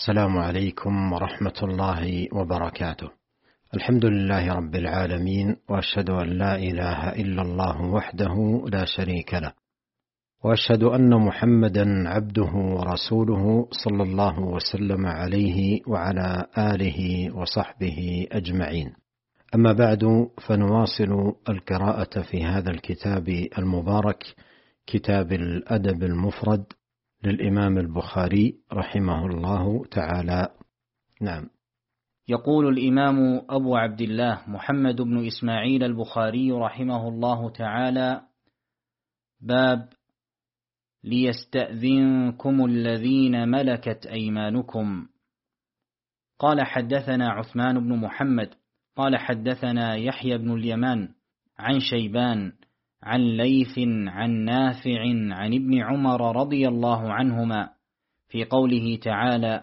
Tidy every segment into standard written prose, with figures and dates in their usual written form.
السلام عليكم ورحمة الله وبركاته. الحمد لله رب العالمين، وأشهد أن لا إله إلا الله وحده لا شريك له، وأشهد أن محمدا عبده ورسوله صلى الله وسلم عليه وعلى آله وصحبه أجمعين. أما بعد، فنواصل القراءة في هذا الكتاب المبارك، كتاب الأدب المفرد للإمام البخاري رحمه الله تعالى. نعم. يقول الإمام أبو عبد الله محمد بن إسماعيل البخاري رحمه الله تعالى: باب ليستأذنكم الذين ملكت أيمانكم. قال حدثنا عثمان بن محمد قال حدثنا يحيى بن اليمان عن شيبان عن ليث عن نافع عن ابن عمر رضي الله عنهما في قوله تعالى: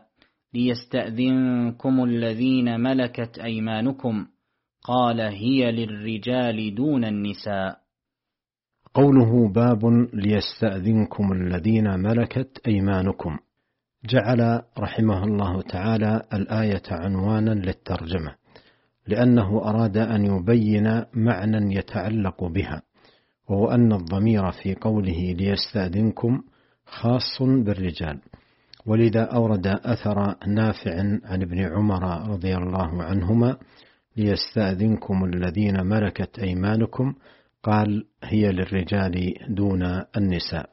ليستأذنكم الذين ملكت أيمانكم، قال: هي للرجال دون النساء. قوله باب ليستأذنكم الذين ملكت أيمانكم، جعل رحمه الله تعالى الآية عنوانا للترجمة، لأنه أراد أن يبين معنى يتعلق بها، وهو أن الضمير في قوله ليستأذنكم خاص بالرجال، ولذا أورد أثر نافع عن ابن عمر رضي الله عنهما: ليستأذنكم الذين ملكت أيمانكم، قال: هي للرجال دون النساء.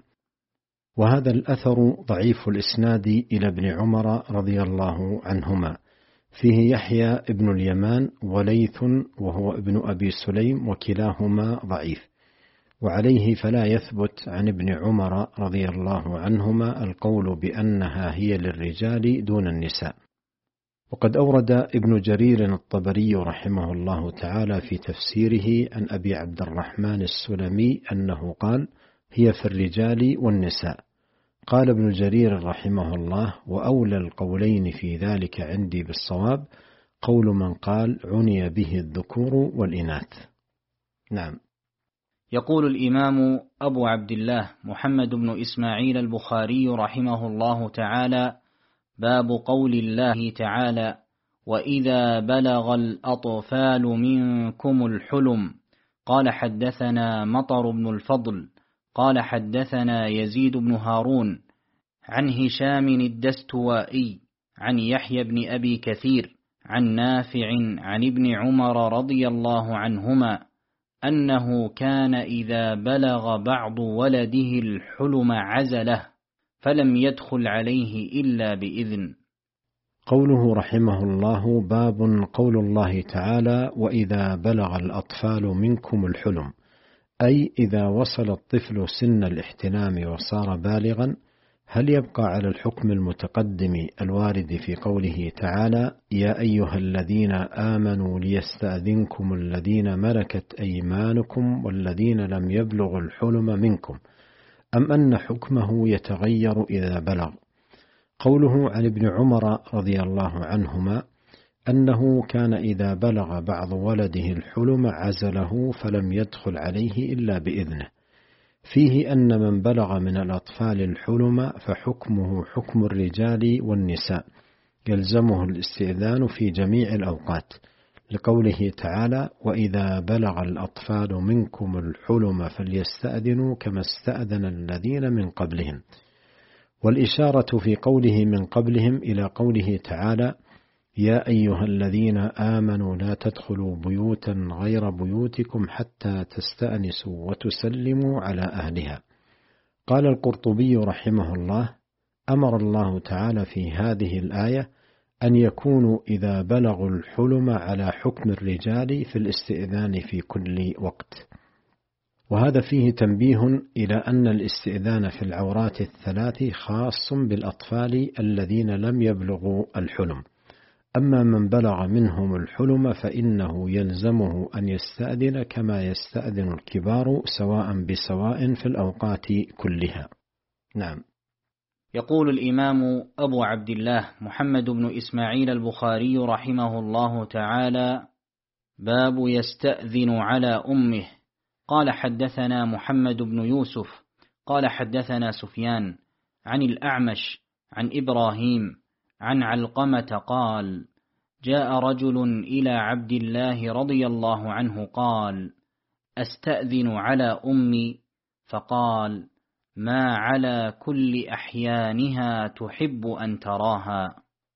وهذا الأثر ضعيف الإسناد إلى ابن عمر رضي الله عنهما، فيه يحيى ابن اليمان وليث وهو ابن أبي سليم، وكلاهما ضعيف، وعليه فلا يثبت عن ابن عمر رضي الله عنهما القول بأنها هي للرجال دون النساء. وقد أورد ابن جرير الطبري رحمه الله تعالى في تفسيره عن أبي عبد الرحمن السلمي أنه قال: هي في الرجال والنساء. قال ابن جرير رحمه الله: وأولى القولين في ذلك عندي بالصواب قول من قال عني به الذكور والإناث. نعم. يقول الإمام أبو عبد الله محمد بن إسماعيل البخاري رحمه الله تعالى: باب قول الله تعالى: وإذا بلغ الأطفال منكم الحلم. قال حدثنا مطر بن الفضل قال حدثنا يزيد بن هارون عن هشام الدستوائي عن يحيى بن أبي كثير عن نافع عن ابن عمر رضي الله عنهما أنه كان إذا بلغ بعض ولده الحلم عزله، فلم يدخل عليه إلا بإذن. قوله رحمه الله: باب قول الله تعالى: وإذا بلغ الأطفال منكم الحلم، أي إذا وصل الطفل سن الاحتلام وصار بالغا، هل يبقى على الحكم المتقدم الوارد في قوله تعالى: يا أيها الذين آمنوا ليستأذنكم الذين ملكت أيمانكم والذين لم يبلغوا الحلم منكم، أم أن حكمه يتغير إذا بلغ؟ قوله عن ابن عمر رضي الله عنهما أنه كان إذا بلغ بعض ولده الحلم عزله فلم يدخل عليه إلا بإذنه، فيه أن من بلغ من الأطفال الحلم فحكمه حكم الرجال والنساء، يلزمه الاستئذان في جميع الأوقات، لقوله تعالى: وإذا بلغ الأطفال منكم الحلم فليستأذنوا كما استأذن الذين من قبلهم. والإشارة في قوله من قبلهم إلى قوله تعالى: يا أيها الذين آمنوا لا تدخلوا بيوتا غير بيوتكم حتى تستأنسوا وتسلموا على أهلها. قال القرطبي رحمه الله: أمر الله تعالى في هذه الآية أن يكونوا إذا بلغوا الحلم على حكم الرجال في الاستئذان في كل وقت. وهذا فيه تنبيه إلى أن الاستئذان في العورات الثلاث خاص بالأطفال الذين لم يبلغوا الحلم، أما من بلغ منهم الحلم فإنه يلزمه أن يستأذن كما يستأذن الكبار سواء بسواء في الأوقات كلها. نعم. يقول الإمام أبو عبد الله محمد بن إسماعيل البخاري رحمه الله تعالى: باب يستأذن على أمه. قال حدثنا محمد بن يوسف قال حدثنا سفيان عن الأعمش عن إبراهيم عن علقمة قال: جاء رجل إلى عبد الله رضي الله عنه قال: أستأذن على أمي، فقال: ما على كل أحيانها تحب أن تراها.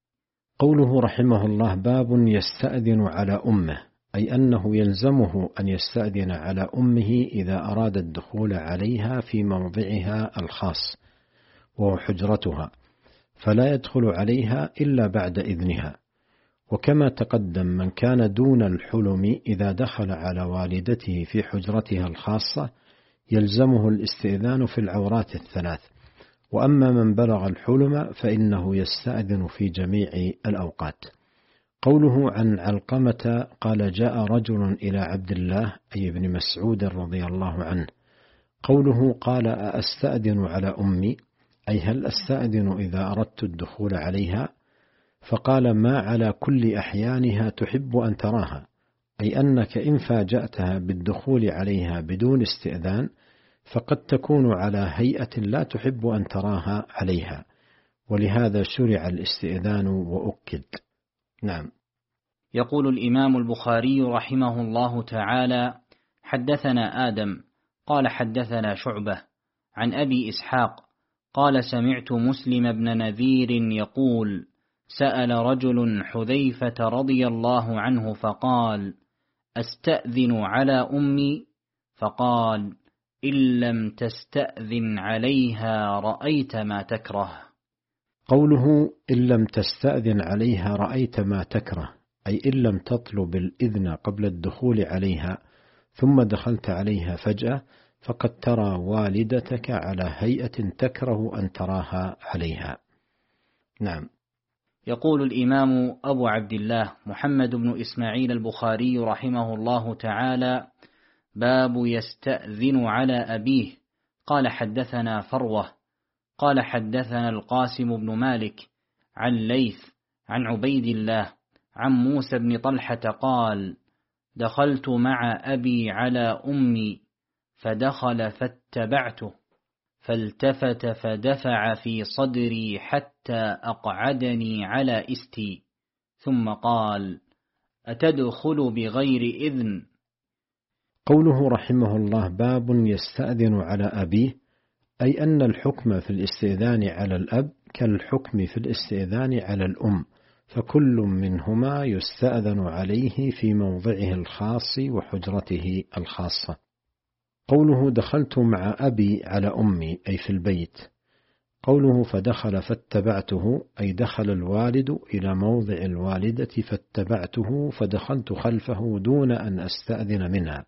قوله رحمه الله: باب يستأذن على أمه، أي أنه يلزمه أن يستأذن على أمه إذا أراد الدخول عليها في موضعها الخاص وهو حجرتها، فلا يدخل عليها إلا بعد إذنها. وكما تقدم، من كان دون الحلم إذا دخل على والدته في حجرتها الخاصة يلزمه الاستئذان في العورات الثلاث، وأما من بلغ الحلم فإنه يستأذن في جميع الأوقات. قوله عن علقمة قال: جاء رجل إلى عبد الله أي ابن مسعود رضي الله عنه. قوله قال: أستأذن على أمي، أي هل أستأذن إذا أردت الدخول عليها؟ فقال: ما على كل أحيانها تحب أن تراها، أي أنك إن فاجأتها بالدخول عليها بدون استئذان فقد تكون على هيئة لا تحب أن تراها عليها، ولهذا شرع الاستئذان وأكد. نعم. يقول الإمام البخاري رحمه الله تعالى: حدثنا آدم قال حدثنا شعبة عن أبي إسحاق قال: سمعت مسلم بن نذير يقول: سأل رجل حذيفة رضي الله عنه فقال: أستأذن على أمي؟ فقال: إن لم تستأذن عليها رأيت ما تكره. قوله إن لم تستأذن عليها رأيت ما تكره، أي إن لم تطلب الإذن قبل الدخول عليها ثم دخلت عليها فجأة فقد ترى والدتك على هيئة تكره أن تراها عليها. نعم. يقول الإمام أبو عبد الله محمد بن إسماعيل البخاري رحمه الله تعالى: باب يستأذن على أبيه. قال: حدثنا فروة قال: حدثنا القاسم بن مالك عن ليث عن عبيد الله عن موسى بن طلحة قال: دخلت مع أبي على أمي فدخل فاتبعته، فالتفت فدفع في صدري حتى أقعدني على إستي، ثم قال: أتدخل بغير إذن؟ قوله رحمه الله: باب يستأذن على أبيه، أي أن الحكم في الاستئذان على الأب كالحكم في الاستئذان على الأم، فكل منهما يستأذن عليه في موضعه الخاص وحجرته الخاصة. قوله دخلت مع أبي على أمي، أي في البيت. قوله فدخل فاتبعته، أي دخل الوالد إلى موضع الوالدة فاتبعته فدخلت خلفه دون أن أستأذن منها،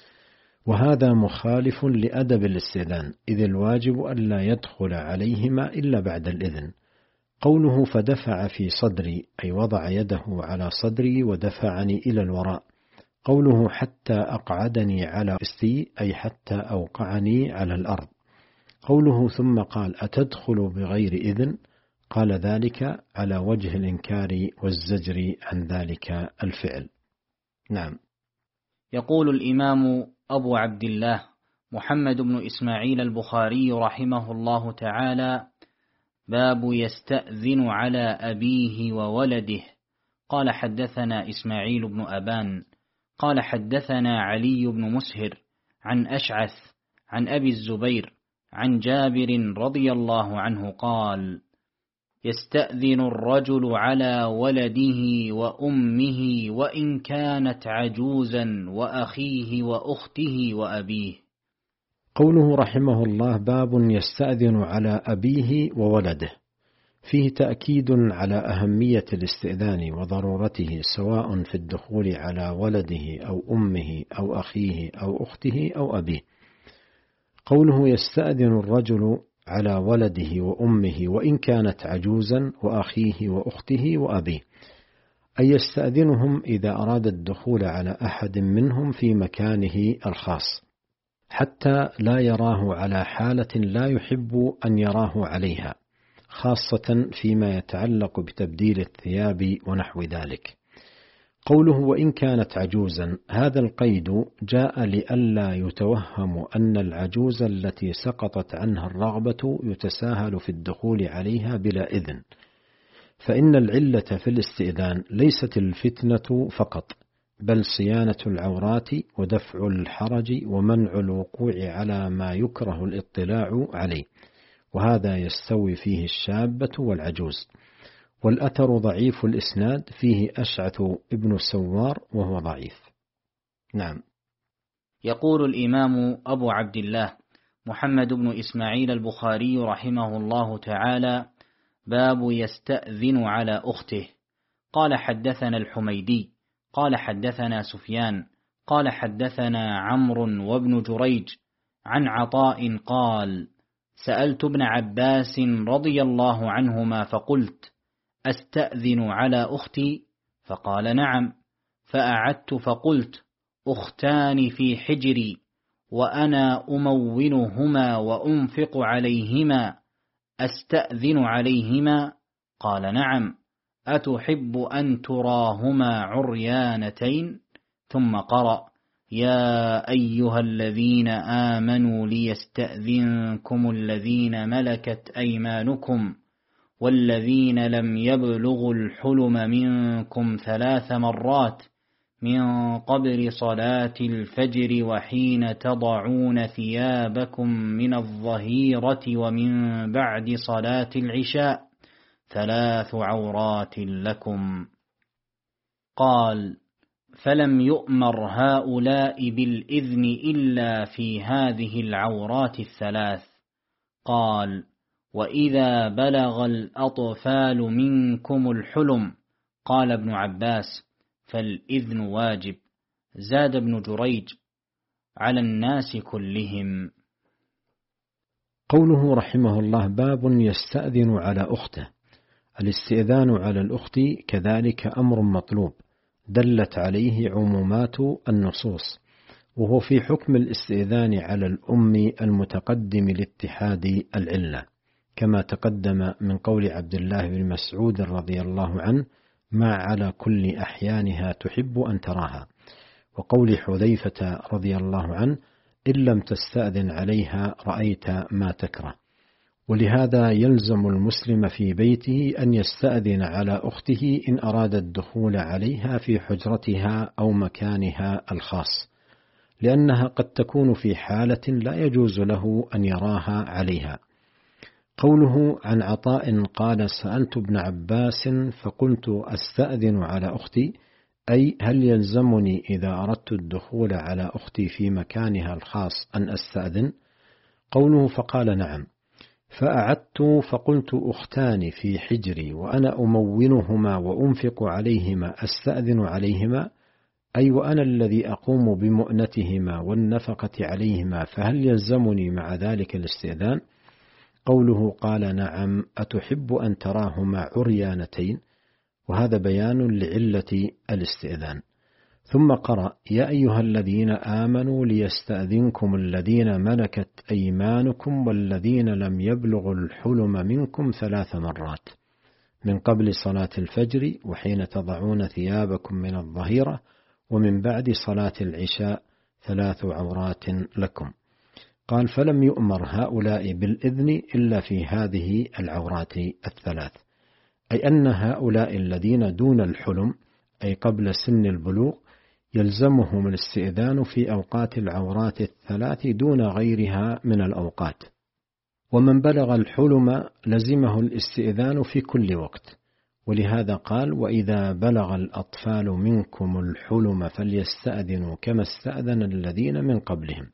وهذا مخالف لأدب الاستئذان، إذ الواجب ألا يدخل عليهما إلا بعد الإذن. قوله فدفع في صدري، أي وضع يده على صدري ودفعني إلى الوراء. قوله حتى أقعدني على إستي، أي حتى أوقعني على الأرض. قوله ثم قال: أتدخل بغير إذن؟ قال ذلك على وجه الإنكار والزجر عن ذلك الفعل. نعم. يقول الإمام أبو عبد الله محمد بن إسماعيل البخاري رحمه الله تعالى: باب يستأذن على أبيه وولده. قال: حدثنا إسماعيل بن أبان قال: حدثنا علي بن مسهر عن أشعث عن أبي الزبير عن جابر رضي الله عنه قال: يستأذن الرجل على ولده وأمه وإن كانت عجوزا وأخيه وأخته وأبيه. قوله رحمه الله: باب يستأذن على أبيه وولده، فيه تأكيد على أهمية الاستئذان وضرورته، سواء في الدخول على ولده أو أمه أو أخيه أو أخته أو أبيه. قوله يستأذن الرجل على ولده وأمه وإن كانت عجوزا وأخيه وأخته وأبيه، أي يستأذنهم إذا أراد الدخول على أحد منهم في مكانه الخاص، حتى لا يراه على حالة لا يحب أن يراه عليها، خاصة فيما يتعلق بتبديل الثياب ونحو ذلك. قوله وإن كانت عجوزا، هذا القيد جاء لئلا يتوهم أن العجوز التي سقطت عنها الرغبة يتساهل في الدخول عليها بلا إذن، فإن العلة في الاستئذان ليست الفتنة فقط، بل صيانة العورات ودفع الحرج ومنع الوقوع على ما يكره الاطلاع عليه، وهذا يستوي فيه الشابة والعجوز. والأثر ضعيف الإسناد، فيه أشعث ابن سوار وهو ضعيف. نعم. يقول الإمام أبو عبد الله محمد بن إسماعيل البخاري رحمه الله تعالى: باب يستأذن على أخته. قال حدثنا الحميدي قال حدثنا سفيان قال حدثنا عمرو وابن جريج عن عطاء قال: سألت ابن عباس رضي الله عنهما فقلت: أستأذن على أختي؟ فقال: نعم. فأعدت فقلت: أختان في حجري وأنا أمونهما وأنفق عليهما، أستأذن عليهما؟ قال: نعم. أتحب أن تراهما عريانتين؟ ثم قرأ: يا أيها الذين آمنوا ليستأذنكم الذين ملكت أيمانكم والذين لم يبلغوا الحلم منكم 3 مرات من قبل صلاة الفجر وحين تضعون ثيابكم من الظهيرة ومن بعد صلاة العشاء، 3 عورات لكم. قال: فلم يؤمر هؤلاء بالإذن إلا في هذه العورات 3. قال: وإذا بلغ الأطفال منكم الحلم. قال ابن عباس: فالإذن واجب. زاد ابن جريج: على الناس كلهم. قوله رحمه الله: باب يستأذن على أخته. الاستئذان على الأخت كذلك أمر مطلوب دلت عليه عمومات النصوص، وهو في حكم الاستئذان على الأم المتقدم لاتحاد العلة، كما تقدم من قول عبد الله بن مسعود رضي الله عنه: ما على كل أحيانها تحب أن تراها، وقول حذيفة رضي الله عنه: إن لم تستأذن عليها رأيت ما تكره. ولهذا يلزم المسلم في بيته أن يستأذن على أخته إن أراد الدخول عليها في حجرتها أو مكانها الخاص، لأنها قد تكون في حالة لا يجوز له أن يراها عليها. قوله عن عطاء قال: سألت ابن عباس فقلت: أستأذن على أختي، أي هل يلزمني إذا أردت الدخول على أختي في مكانها الخاص أن أستأذن؟ قوله فقال: نعم. فأعدت فقلت: أختان في حجري وأنا أمونهما وأنفق عليهما، أستأذن عليهما؟ أي وأنا الذي أقوم بمؤنتهما والنفقة عليهما، فهل يلزمني مع ذلك الاستئذان؟ قوله قال: نعم. أتحب أن تراهما عريانتين؟ وهذا بيان لعلة الاستئذان. ثم قرأ: يا أيها الذين آمنوا ليستأذنكم الذين ملكت أيمانكم والذين لم يبلغوا الحلم منكم 3 مرات من قبل صلاة الفجر وحين تضعون ثيابكم من الظهيرة ومن بعد صلاة العشاء، 3 عورات لكم. قال: فلم يؤمر هؤلاء بالإذن إلا في هذه العورات 3، أي أن هؤلاء الذين دون الحلم أي قبل سن البلوغ يلزمهم الاستئذان في أوقات العورات 3 دون غيرها من الأوقات. ومن بلغ الحلم لزمه الاستئذان في كل وقت، ولهذا قال: وإذا بلغ الأطفال منكم الحلم فليستأذنوا كما استأذن الذين من قبلهم.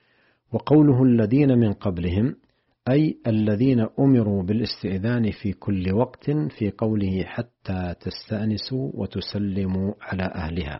وقوله الذين من قبلهم أي الذين أمروا بالاستئذان في كل وقت، في قوله حتى تستأنسوا وتسلموا على أهلها.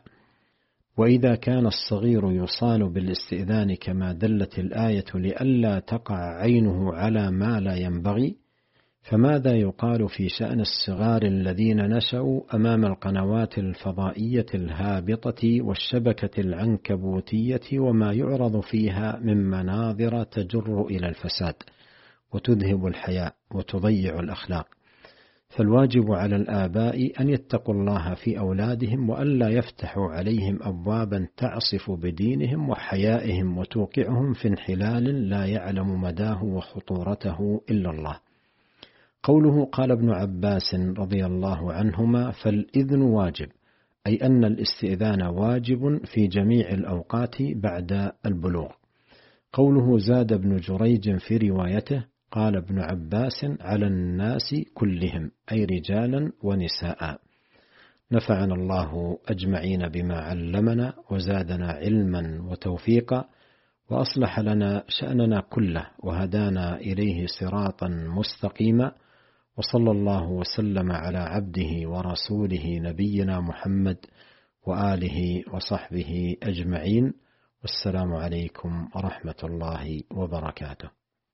وإذا كان الصغير يصان بالاستئذان كما دلت الآية لئلا تقع عينه على ما لا ينبغي، فماذا يقال في شأن الصغار الذين نشأوا أمام القنوات الفضائية الهابطة والشبكة العنكبوتية وما يعرض فيها من مناظر تجر إلى الفساد وتذهب الحياء وتضيع الأخلاق؟ فالواجب على الآباء أن يتقوا الله في أولادهم وألا يفتحوا عليهم أبوابا تعصف بدينهم وحيائهم وتوقعهم في انحلال لا يعلم مداه وخطورته إلا الله. قوله قال ابن عباس رضي الله عنهما: فالإذن واجب، أي أن الاستئذان واجب في جميع الأوقات بعد البلوغ. قوله زاد ابن جريج في روايته: قال ابن عباس: على الناس كلهم، أي رجالا ونساء. نفعنا الله أجمعين بما علمنا، وزادنا علما وتوفيقا، وأصلح لنا شأننا كله، وهدانا إليه صراطا مستقيما، وصلى الله وسلم على عبده ورسوله نبينا محمد وآله وصحبه أجمعين، والسلام عليكم ورحمة الله وبركاته.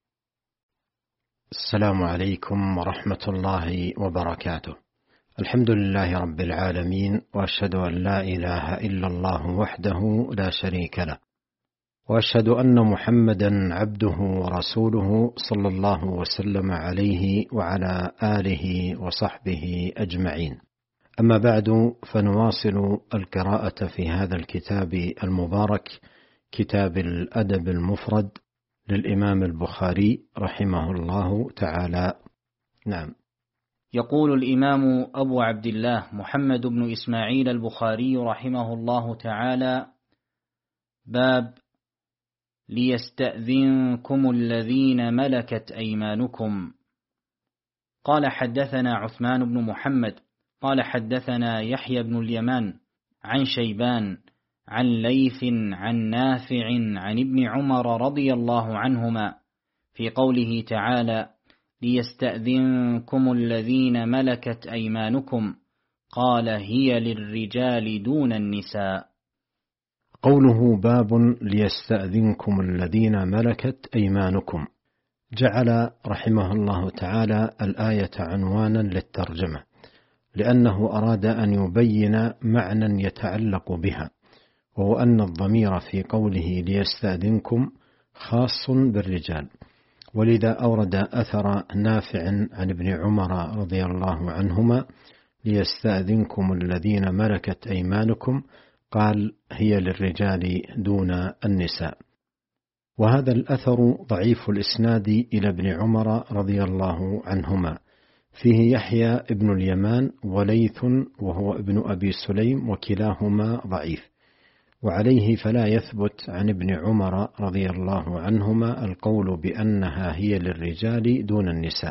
السلام عليكم ورحمة الله وبركاته. الحمد لله رب العالمين، وأشهد أن لا إله إلا الله وحده لا شريك له، وأشهد أن محمدا عبده ورسوله صلى الله وسلم عليه وعلى آله وصحبه أجمعين. أما بعد، فنواصل القراءة في هذا الكتاب المبارك، كتاب الأدب المفرد للإمام البخاري رحمه الله تعالى. نعم. يقول الإمام أبو عبد الله محمد بن إسماعيل البخاري رحمه الله تعالى: باب ليستأذنكم الذين ملكت أيمانكم. قال حدثنا عثمان بن محمد قال حدثنا يحيى بن اليمان عن شيبان عن ليث عن نافع عن ابن عمر رضي الله عنهما في قوله تعالى: ليستأذنكم الذين ملكت أيمانكم، قال: هي للرجال دون النساء. قوله باب ليستأذنكم الذين ملكت أيمانكم، جعل رحمه الله تعالى الآية عنوانا للترجمة، لأنه أراد أن يبين معنى يتعلق بها، وهو أن الضمير في قوله ليستأذنكم خاص بالرجال، ولذا أورد أثر نافع عن ابن عمر رضي الله عنهما: ليستأذنكم الذين ملكت أيمانكم، قال: هي للرجال دون النساء. وهذا الأثر ضعيف الإسناد إلى ابن عمر رضي الله عنهما، فيه يحيى ابن اليمان وليث وهو ابن أبي سليم، وكلاهما ضعيف، وعليه فلا يثبت عن ابن عمر رضي الله عنهما القول بأنها هي للرجال دون النساء.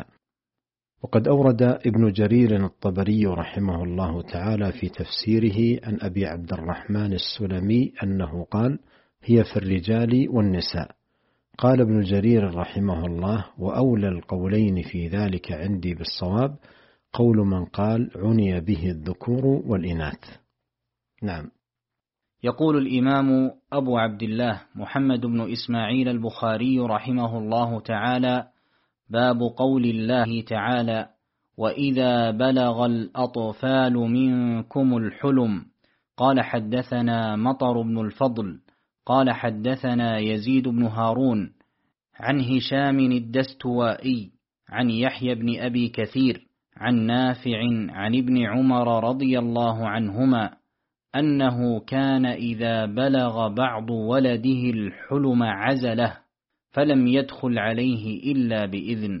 وقد أورد ابن جرير الطبري رحمه الله تعالى في تفسيره عن أبي عبد الرحمن السلمي أنه قال: هي في الرجال والنساء. قال ابن جرير رحمه الله: وأولى القولين في ذلك عندي بالصواب قول من قال عني به الذكور والإناث. نعم. يقول الإمام أبو عبد الله محمد بن إسماعيل البخاري رحمه الله تعالى: باب قول الله تعالى: وإذا بلغ الأطفال منكم الحلم. قال حدثنا مطر بن الفضل قال حدثنا يزيد بن هارون عن هشام الدستوائي عن يحيى بن أبي كثير عن نافع عن ابن عمر رضي الله عنهما أنه كان إذا بلغ بعض ولده الحلم عزله، فلم يدخل عليه إلا بإذن.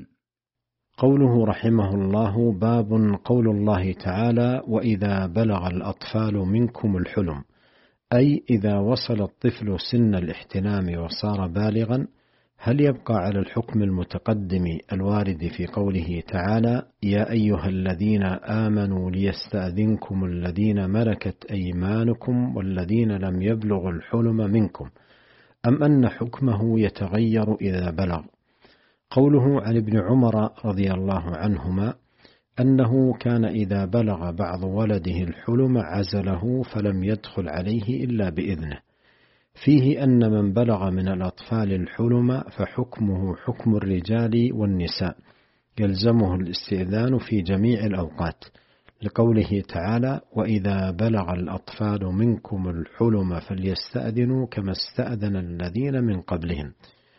قوله رحمه الله: باب قول الله تعالى: وإذا بلغ الأطفال منكم الحلم، أي إذا وصل الطفل سن الاحتلام وصار بالغا، هل يبقى على الحكم المتقدم الوارد في قوله تعالى: يا أيها الذين آمنوا ليستأذنكم الذين ملكت أيمانكم والذين لم يبلغوا الحلم منكم، أم أن حكمه يتغير إذا بلغ؟ قوله عن ابن عمر رضي الله عنهما أنه كان إذا بلغ بعض ولده الحلم عزله فلم يدخل عليه إلا بإذنه، فيه أن من بلغ من الأطفال الحلم فحكمه حكم الرجال والنساء، يلزمه الاستئذان في جميع الأوقات، لقوله تعالى: وإذا بلغ الأطفال منكم الحلم فليستأذنوا كما استأذن الذين من قبلهم.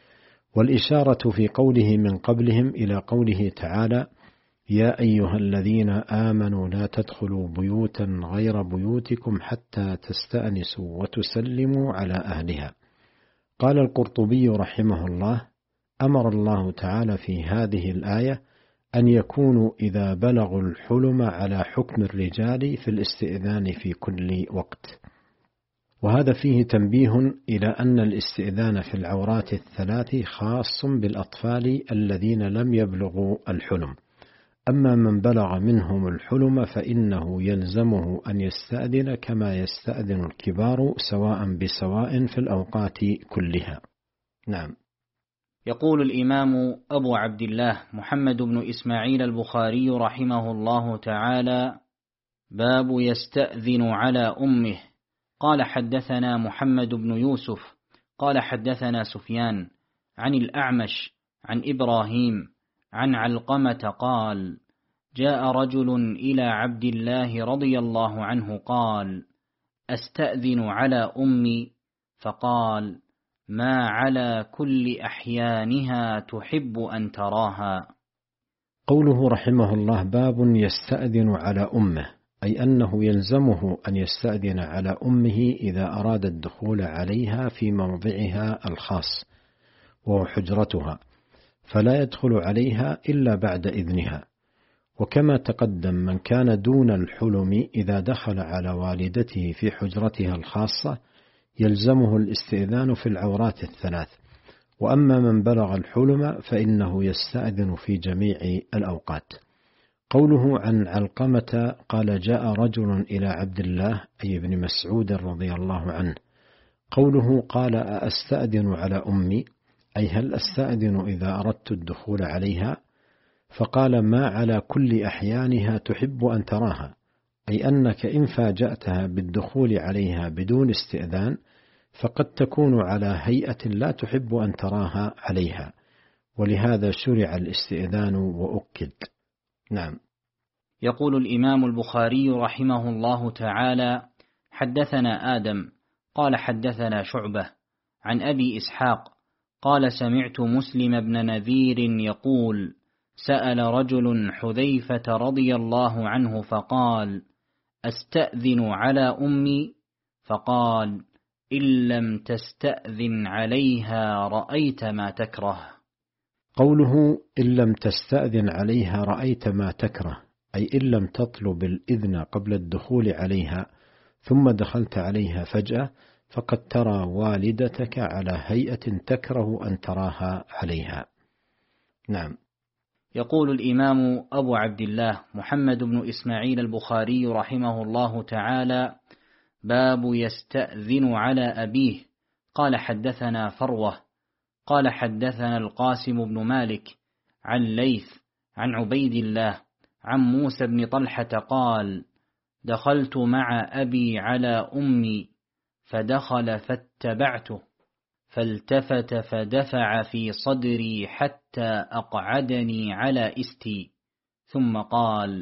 والإشارة في قوله من قبلهم إلى قوله تعالى: يا أيها الذين آمنوا لا تدخلوا بيوتا غير بيوتكم حتى تستأنسوا وتسلموا على أهلها. قال القرطبي رحمه الله: أمر الله تعالى في هذه الآية أن يكونوا إذا بلغوا الحلم على حكم الرجال في الاستئذان في كل وقت. وهذا فيه تنبيه إلى أن الاستئذان في العورات الثلاث خاص بالأطفال الذين لم يبلغوا الحلم، أما من بلغ منهم الحلم فإنه يلزمه أن يستأذن كما يستأذن الكبار سواء بسواء في الأوقات كلها. نعم. يقول الإمام أبو عبد الله محمد بن إسماعيل البخاري رحمه الله تعالى: باب يستأذن على أمه. قال حدثنا محمد بن يوسف قال حدثنا سفيان عن الأعمش عن إبراهيم عن علقمة قال: جاء رجل إلى عبد الله رضي الله عنه قال: أستأذن على أمي، فقال: ما على كل أحيانها تحب أن تراها. قوله رحمه الله: باب يستأذن على أمه، أي أنه يلزمه أن يستأذن على أمه إذا أراد الدخول عليها في موضعها الخاص وهو حجرتها، فلا يدخل عليها إلا بعد إذنها. وكما تقدم من كان دون الحلم إذا دخل على والدته في حجرتها الخاصة يلزمه الاستئذان في العورات الثلاث، وأما من بلغ الحلم فإنه يستأذن في جميع الأوقات. قوله عن علقمة قال: جاء رجل إلى عبد الله أي ابن مسعود رضي الله عنه. قوله قال: أستأذن على أمي، أي هل أستأذن إذا أردت الدخول عليها؟ فقال: ما على كل أحيانها تحب أن تراها، أي أنك إن فاجأتها بالدخول عليها بدون استئذان فقد تكون على هيئة لا تحب أن تراها عليها، ولهذا شرع الاستئذان وأكد. نعم. يقول الإمام البخاري رحمه الله تعالى: حدثنا آدم قال حدثنا شعبة عن أبي إسحاق قال: سمعت مسلم بن نذير يقول: سأل رجل حذيفة رضي الله عنه فقال: أستأذن على أمي؟ فقال: إن لم تستأذن عليها رأيت ما تكره. قوله إن لم تستأذن عليها رأيت ما تكره، أي إن لم تطلب الإذن قبل الدخول عليها ثم دخلت عليها فجأة فقد ترى والدتك على هيئة تكره أن تراها عليها. نعم. يقول الإمام أبو عبد الله محمد بن إسماعيل البخاري رحمه الله تعالى: باب يستأذن على أبيه. قال حدثنا فروة قال حدثنا القاسم بن مالك عن ليث عن عبيد الله عن موسى بن طلحة قال: دخلت مع أبي على أمي فدخل فاتبعته فالتفت فدفع في صدري حتى أقعدني على إستي، ثم قال: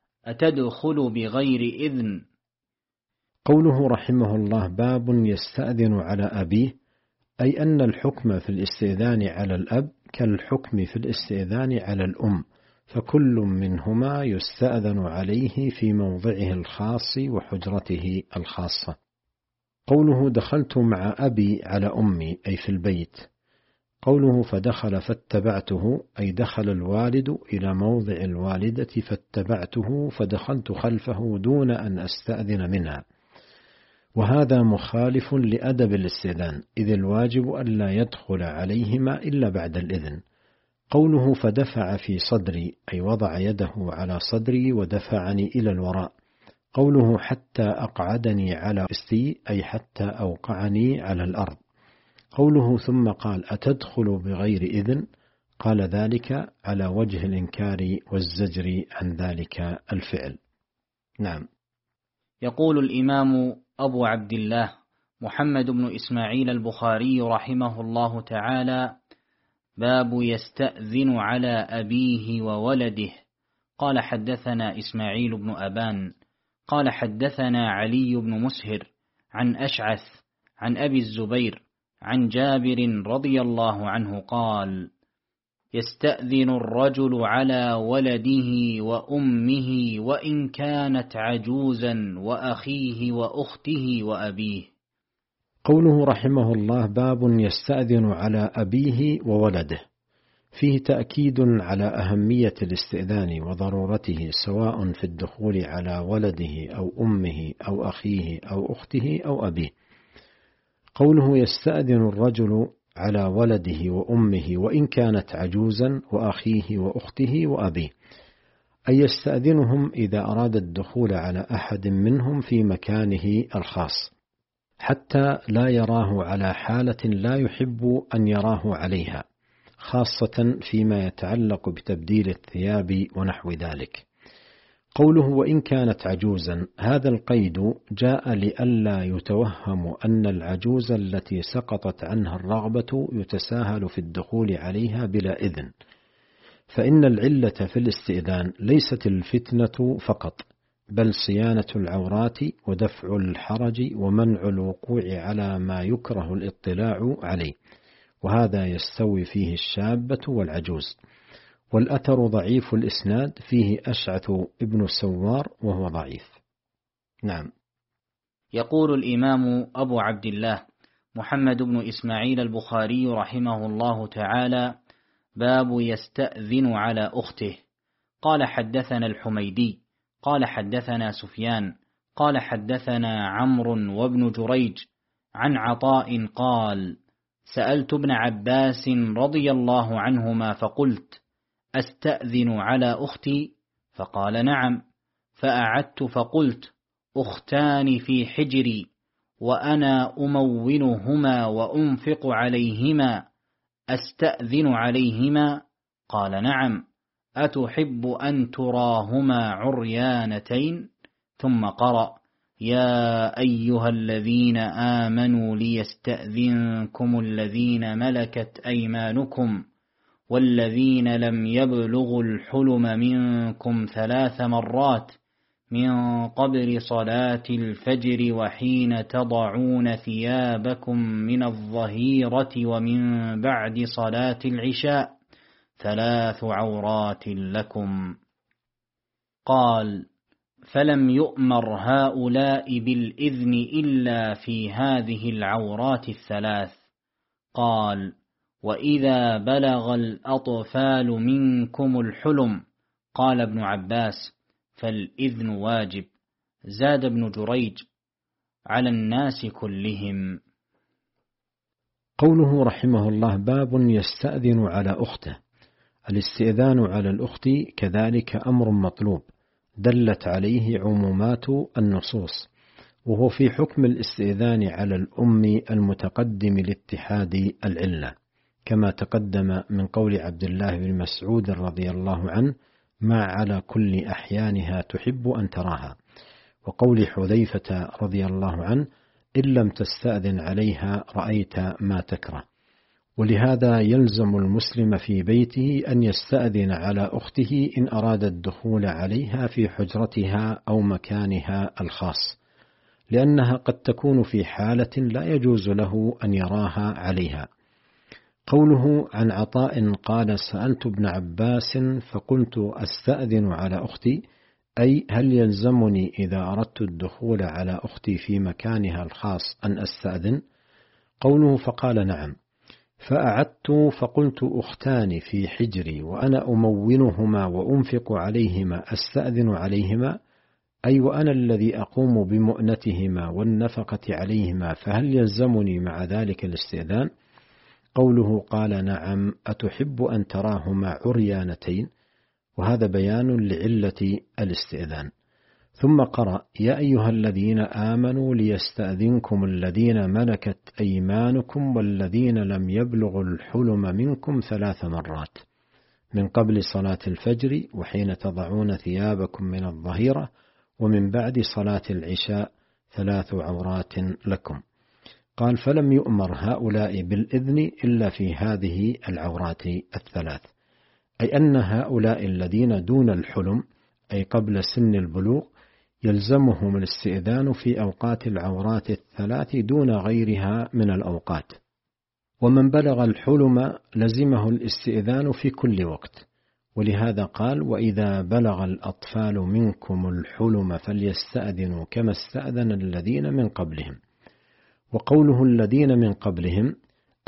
أتدخل بغير إذن؟ قوله رحمه الله: باب يستأذن على أبيه، أي أن الحكم في الاستئذان على الأب كالحكم في الاستئذان على الأم، فكل منهما يستأذن عليه في موضعه الخاص وحجرته الخاصة. قوله دخلت مع أبي على أمي، أي في البيت. قوله فدخل فاتبعته، أي دخل الوالد إلى موضع الوالدة فاتبعته فدخلت خلفه دون أن أستأذن منها، وهذا مخالف لأدب الاستئذان، إذ الواجب ألا يدخل عليهما إلا بعد الإذن. قوله فدفع في صدري، أي وضع يده على صدري ودفعني إلى الوراء. قوله حتى أقعدني على إستي، أي حتى أوقعني على الأرض. قوله ثم قال: أتدخل بغير إذن؟ قال ذلك على وجه الإنكار والزجر عن ذلك الفعل. نعم. يقول الإمام أبو عبد الله محمد بن إسماعيل البخاري رحمه الله تعالى: باب يستأذن على أبيه وولده. قال حدثنا إسماعيل بن أبان قال حدثنا علي بن مسهر عن أشعث عن أبي الزبير عن جابر رضي الله عنه قال: يستأذن الرجل على ولده وأمه وإن كانت عجوزا وأخيه وأخته وأبيه. قوله رحمه الله: باب يستأذن على أبيه وولده، فيه تأكيد على أهمية الاستئذان وضرورته، سواء في الدخول على ولده أو أمه أو أخيه أو أخته أو أبيه. قوله يستأذن الرجل على ولده وأمه وإن كانت عجوزا وأخيه وأخته وأبيه، أي يستأذنهم إذا أراد الدخول على أحد منهم في مكانه الخاص، حتى لا يراه على حالة لا يحب أن يراه عليها، خاصة فيما يتعلق بتبديل الثياب ونحو ذلك. قوله وإن كانت عجوزا، هذا القيد جاء لئلا يتوهم أن العجوز التي سقطت عنها الرغبة يتساهل في الدخول عليها بلا إذن، فإن العلة في الاستئذان ليست الفتنة فقط، بل صيانة العورات ودفع الحرج ومنع الوقوع على ما يكره الاطلاع عليه، وهذا يستوي فيه الشابة والعجوز. والأثر ضعيف الإسناد، فيه أشعث ابن سوار وهو ضعيف. نعم. يقول الإمام أبو عبد الله محمد بن إسماعيل البخاري رحمه الله تعالى: باب يستأذن على أخته. قال حدثنا الحميدي قال حدثنا سفيان قال حدثنا عمرو وابن جريج عن عطاء قال: سألت ابن عباس رضي الله عنهما فقلت: أستأذن على أختي؟ فقال: نعم. فأعدت فقلت: أختان في حجري وأنا أمونهما وأنفق عليهما، أستأذن عليهما؟ قال: نعم. أتحب أن تراهما عريانتين؟ ثم قرأ: يا أيها الذين آمنوا ليستأذنكم الذين ملكت أيمانكم والذين لم يبلغوا الحلم منكم 3 مرات من قبل صلاة الفجر وحين تضعون ثيابكم من الظهيرة ومن بعد صلاة العشاء، 3 عورات لكم. قال: فلم يؤمر هؤلاء بالإذن إلا في هذه العورات 3. قال: وإذا بلغ الأطفال منكم الحلم. قال ابن عباس: فالإذن واجب. زاد ابن جريج: على الناس كلهم. قوله رحمه الله: باب يستأذن على أخته. الاستئذان على الأخت كذلك أمر مطلوب، دلت عليه عمومات النصوص، وهو في حكم الاستئذان على الأم المتقدم لاتحاد العلة، كما تقدم من قول عبد الله بن مسعود رضي الله عنه: ما على كل أحيانها تحب أن تراها، وقول حذيفة رضي الله عنه: إن لم تستأذن عليها رأيت ما تكره. ولهذا يلزم المسلم في بيته أن يستأذن على أخته إن أراد الدخول عليها في حجرتها أو مكانها الخاص، لأنها قد تكون في حالة لا يجوز له أن يراها عليها. قوله عن عطاء قال: سألت ابن عباس فقلت: أستأذن على أختي؟ أي هل يلزمني إذا أردت الدخول على أختي في مكانها الخاص أن أستأذن؟ قوله فقال: نعم. فأعدت فقلت: أختان في حجري وأنا أمونهما وأنفق عليهما، أستأذن عليهما؟ أي وأنا الذي أقوم بمؤنتهما والنفقة عليهما، فهل يلزمني مع ذلك الاستئذان؟ قوله قال: نعم. أتحب أن تراهما عريانتين؟ وهذا بيان لعلة الاستئذان. ثم قرأ: يا أيها الذين آمنوا ليستأذنكم الذين ملكت أيمانكم والذين لم يبلغوا الحلم منكم 3 مرات من قبل صلاة الفجر وحين تضعون ثيابكم من الظهيرة ومن بعد صلاة العشاء، 3 عورات لكم. قال: فلم يؤمر هؤلاء بالإذن إلا في هذه العورات 3، أي أن هؤلاء الذين دون الحلم، أي قبل سن البلوغ، يلزمهم الاستئذان في أوقات العورات 3 دون غيرها من الأوقات. ومن بلغ الحلم لزمه الاستئذان في كل وقت، ولهذا قال: وإذا بلغ الأطفال منكم الحلم فليستأذنوا كما استأذن الذين من قبلهم. وقوله الذين من قبلهم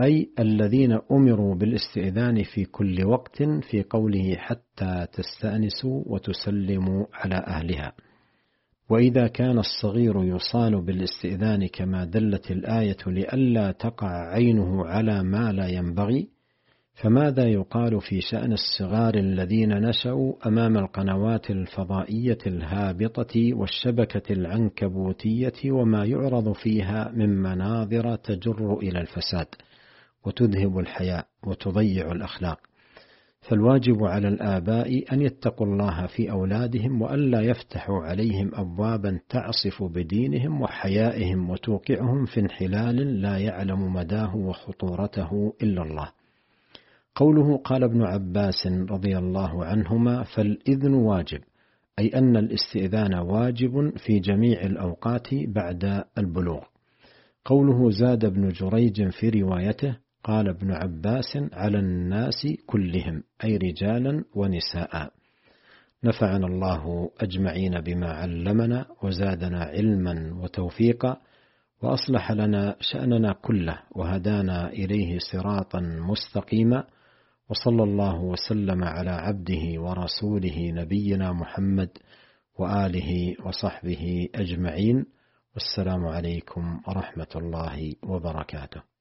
أي الذين أمروا بالاستئذان في كل وقت في قوله حتى تستأنسوا وتسلموا على أهلها. وإذا كان الصغير يصان بالاستئذان كما دلت الآية لئلا تقع عينه على ما لا ينبغي، فماذا يقال في شأن الصغار الذين نشأوا أمام القنوات الفضائية الهابطة والشبكة العنكبوتية وما يعرض فيها من مناظر تجر إلى الفساد وتذهب الحياء وتضيع الأخلاق؟ فالواجب على الآباء أن يتقوا الله في أولادهم وألا يفتحوا عليهم أبوابا تعصف بدينهم وحيائهم وتوقعهم في انحلال لا يعلم مداه وخطورته إلا الله. قوله قال ابن عباس رضي الله عنهما فالإذن واجب، أي أن الاستئذان واجب في جميع الأوقات بعد البلوغ. قوله زاد ابن جريج في روايته قال ابن عباس على الناس كلهم، أي رجالا ونساء. نفعنا الله أجمعين بما علمنا وزادنا علما وتوفيقا وأصلح لنا شأننا كله وهدانا إليه صراطا مستقيما، وصلى الله وسلم على عبده ورسوله نبينا محمد وآله وصحبه أجمعين، والسلام عليكم ورحمة الله وبركاته.